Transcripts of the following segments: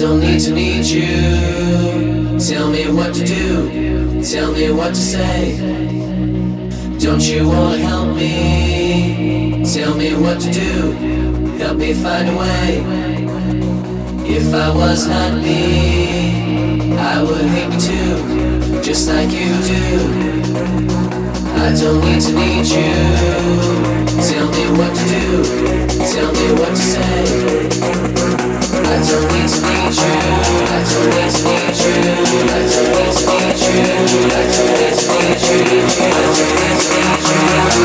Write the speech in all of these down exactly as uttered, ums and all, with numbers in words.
don't need to need you. Tell me what to do, tell me what to say. Don't you wanna help me? Tell me what to do, help me find a way. If I was not me, I would hate me too, just like you do. I don't need to need you. Tell me what to do, tell me what to say. I don't need to need you. I don't need to need you. I don't need to need you. I don't need to need you. I don't need to need you. I don't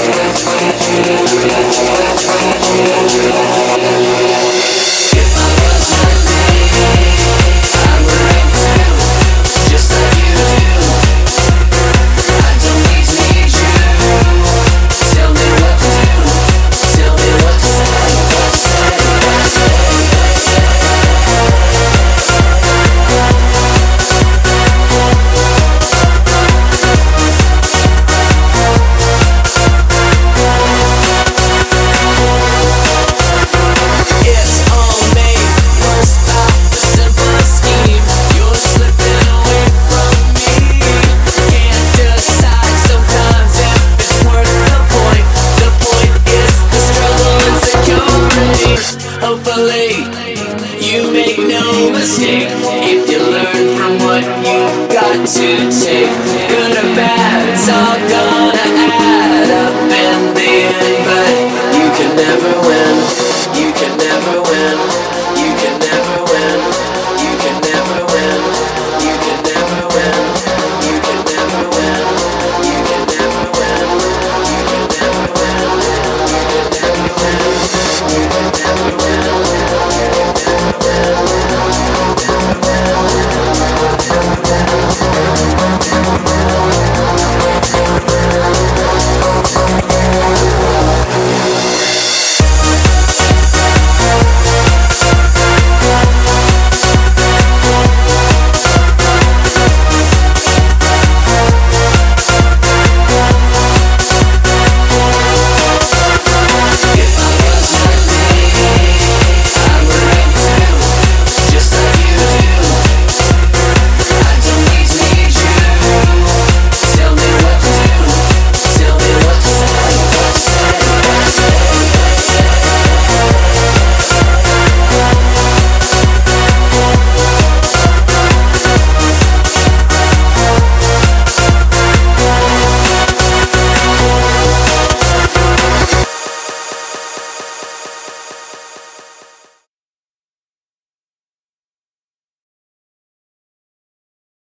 need to need you. If I was not me, I would hate too, just like you do. I don't need to need you. Tell me what to do. Tell me what to say. What to say. What to say. Hopefully, you make no mistake if you learn from what you've got to take. Good or bad, it's all gonna add up in the end, but you can never win.